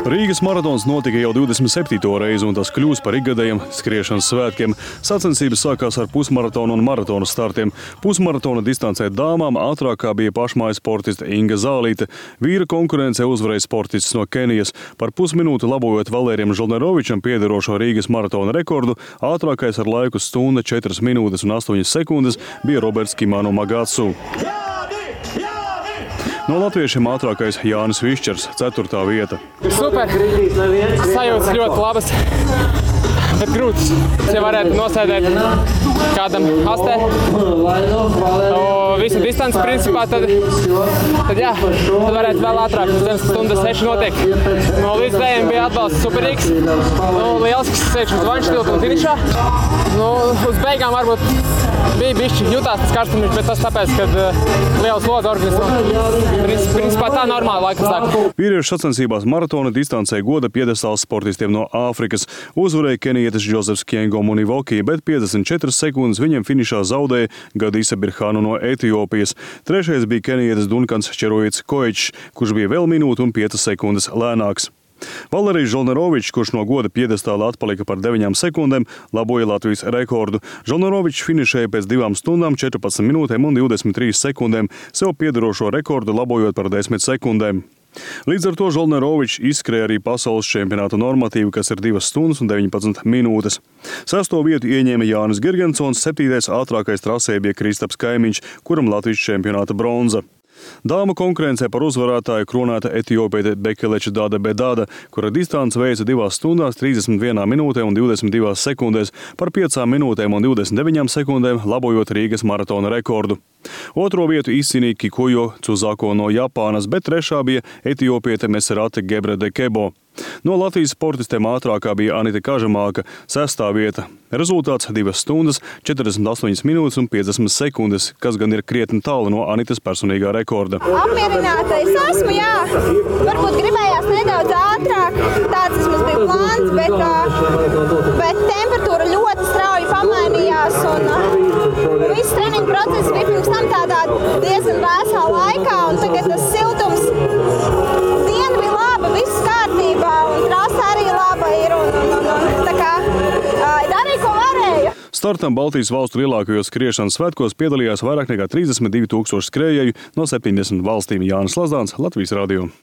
Rīgas maratons notika jau 27. reizi, un tas kļūs par ikgadējiem skriešanas svētkiem. Sacensības sākās ar pusmaratonu un maratonu startiem. Pusmaratona distancē dāmām ātrākā bija pašmājas sportiste Inga Zālīte. Vīra konkurencē uzvarēja sportists no Kenijas. Par pusminūti labojot Valērijam Žolnerovičam piederošo Rīgas maratona rekordu, ātrākais ar laiku stunda 4 minūtes un 8 sekundes bija Roberts Kimano Magatsu. No latviešiem ātrākais Jānis Višķers, 4. vieta. Super! Sajūtas ļoti labas, bet grūts. Ja varētu nosēdēt kādam hastē visu distanci principā, tad varētu vēl ātrāk. Stundas 6 notiek. No līdzdējiem bija atbalsts superīgs. Lielisks ceļš uz Vaņštilpu un finišā. Uz beigām varbūt bija bišķi jutās tas karstums, bet tas tāpēc, kad liels lodz organismam. Principā tā normāla laika sāk. Vīriešu sacensībās maratona distancē goda piedestāls sportistiem no Āfrikas. Uzvarēja kenijietis Džozefs Kiengo Munivoki, bet 54 sekundes viņam finišā zaudēja Gadisa Birhānu no Etiopijas. Trešais bija kenijietis Dunkans Čeroits Koečs, kurš bija vēl minūti un 5 sekundes lēnāks. Valērijs Žolnerovičs, kurš no goda piedestāla atpalika par 9 sekundēm, laboja Latvijas rekordu. Žolnerovičs finišēja pēc 2 stundām, 14 minūtēm un 23 sekundēm, sev piederošo rekordu labojot par 10 sekundēm. Līdz ar to Žolnerovičs izskrēja arī pasaules čempionāta normatīvu, kas ir 2 stundas un 19 minūtes. 6. vietu ieņēma Jānis Girgensons, 7. ātrākais trasē bija Kristaps Kaimiņš, kuram Latvijas čempionāta bronza. Dāmu konkurencē par uzvarētāju kronēta etiopiete Bekeleča Dāda Bedāda, kura distanci veica 2 stundās, 31 minūtē un 22 sekundēs, par 5 minūtēm un 29 sekundēm labojot Rīgas maratona rekordu. 2. vietu izcīnīja Kikujo Cuzako no Japānas, bet 3. bija etiopiete Meserate Gebrede Kebo. No Latvijas sportistiem ātrākā bija Anita Kažamāka, 6. vieta. Rezultāts 2 stundas, 48 minūtes un 50 sekundes, kas gan ir krietni tālu no Anitas personīgā rekorda. Apmierināta es esmu, jā. Varbūt gribējās nedaudz ātrāk, tāds vismaz bija plāns, bet temperatūra ļoti strauji pamainījās un viss treniņu process bija pirms tam tādā diezgan vēsā laikā, un tagad tas siltums, diena bija laba, viss kārtībā, un trasa arī laba ir, un tā kā darīja, ko varēja. Startam Baltijas valstu lielākajos skriešanas svētkos piedalījās vairāk nekā 32 000 skrējēju no 70 valstīm. Jānis Lazdāns, Latvijas radio.